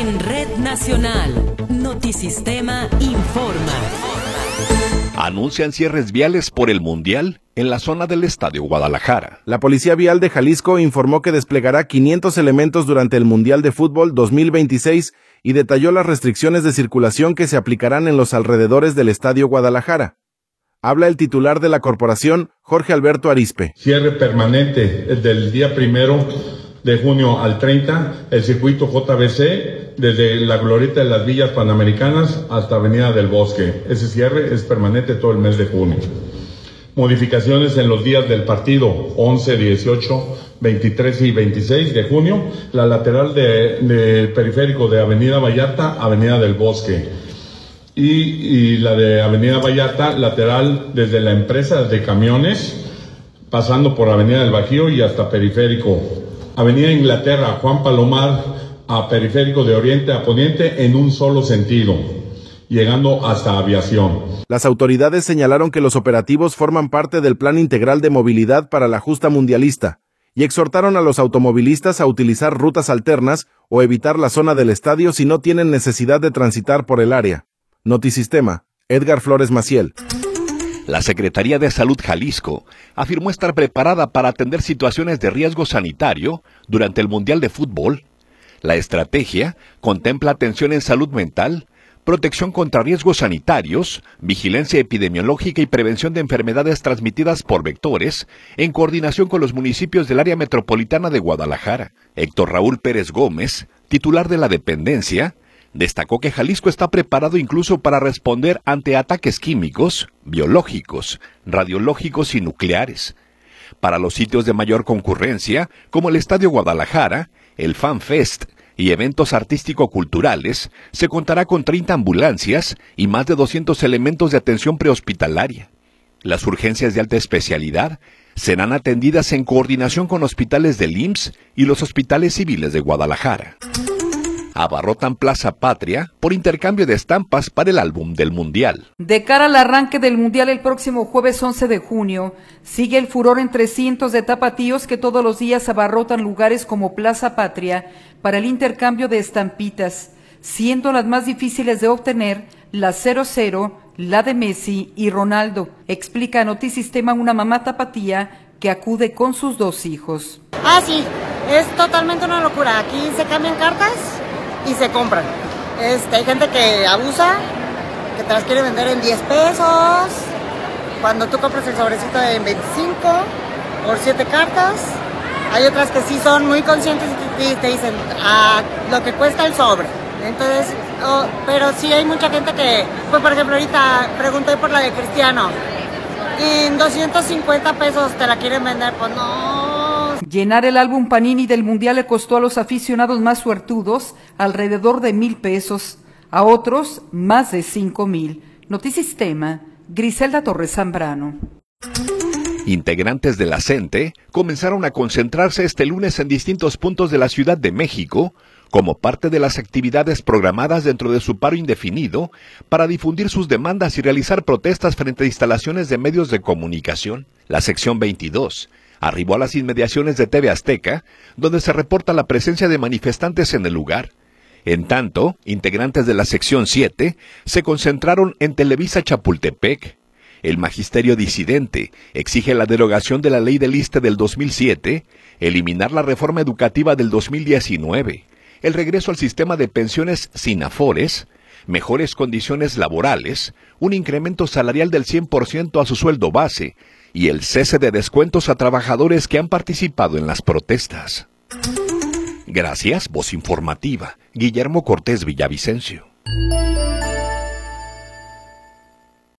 En Red Nacional, Notisistema informa. Anuncian cierres viales por el Mundial en la zona del Estadio Guadalajara. La Policía Vial de Jalisco informó que desplegará 500 elementos durante el Mundial de Fútbol 2026 y detalló las restricciones de circulación que se aplicarán en los alrededores del Estadio Guadalajara. Habla el titular de la corporación, Jorge Alberto Arizpe. Cierre permanente del día 1 de junio al 30, el circuito JBC, desde la glorieta de las Villas Panamericanas hasta Avenida del Bosque. Ese cierre es permanente todo el mes de junio. Modificaciones en los días del partido 11, 18, 23 y 26 de junio, la lateral del periférico de Avenida Vallarta, Avenida del Bosque. Y la de Avenida Vallarta, lateral desde la empresa de camiones, pasando por Avenida del Bajío y hasta Periférico. Avenida Inglaterra, Juan Palomar, a Periférico de Oriente a Poniente en un solo sentido, llegando hasta Aviación. Las autoridades señalaron que los operativos forman parte del Plan Integral de Movilidad para la Justa Mundialista y exhortaron a los automovilistas a utilizar rutas alternas o evitar la zona del estadio si no tienen necesidad de transitar por el área. Notisistema, Edgar Flores Maciel. La Secretaría de Salud Jalisco afirmó estar preparada para atender situaciones de riesgo sanitario durante el Mundial de Fútbol. La estrategia contempla atención en salud mental, protección contra riesgos sanitarios, vigilancia epidemiológica y prevención de enfermedades transmitidas por vectores, en coordinación con los municipios del área metropolitana de Guadalajara. Héctor Raúl Pérez Gómez, titular de la dependencia, destacó que Jalisco está preparado incluso para responder ante ataques químicos, biológicos, radiológicos y nucleares. Para los sitios de mayor concurrencia, como el Estadio Guadalajara, el Fan Fest y eventos artístico-culturales, se contará con 30 ambulancias y más de 200 elementos de atención prehospitalaria. Las urgencias de alta especialidad serán atendidas en coordinación con hospitales del IMSS y los hospitales civiles de Guadalajara. Abarrotan Plaza Patria por intercambio de estampas para el álbum del Mundial. De cara al arranque del Mundial el próximo jueves 11 de junio, sigue el furor entre cientos de tapatíos que todos los días abarrotan lugares como Plaza Patria para el intercambio de estampitas, siendo las más difíciles de obtener la 00, la de Messi y Ronaldo, explica a Notisistema una mamá tapatía que acude con sus 2 hijos. Sí, es totalmente una locura. Aquí se cambian cartas y se compran. Hay gente que abusa, que te las quiere vender en 10 pesos, cuando tú compras el sobrecito en 25 por 7 cartas. Hay otras que sí son muy conscientes y te dicen lo que cuesta el sobre. Entonces, pero sí hay mucha gente que, pues por ejemplo ahorita pregunté por la de Cristiano, en 250 pesos te la quieren vender, pues no. Llenar el álbum Panini del Mundial le costó a los aficionados más suertudos alrededor de 1,000 pesos, a otros más de 5,000. Notisistema, Griselda Torres Zambrano. Integrantes de la CENTE comenzaron a concentrarse este lunes en distintos puntos de la Ciudad de México como parte de las actividades programadas dentro de su paro indefinido para difundir sus demandas y realizar protestas frente a instalaciones de medios de comunicación. La sección 22 arribó a las inmediaciones de TV Azteca, donde se reporta la presencia de manifestantes en el lugar. En tanto, integrantes de la sección 7 se concentraron en Televisa Chapultepec. El magisterio disidente exige la derogación de la ley del ISSSTE del 2007, eliminar la reforma educativa del 2019, el regreso al sistema de pensiones sin afores, mejores condiciones laborales, un incremento salarial del 100% a su sueldo base y el cese de descuentos a trabajadores que han participado en las protestas. Gracias, Voz Informativa, Guillermo Cortés Villavicencio.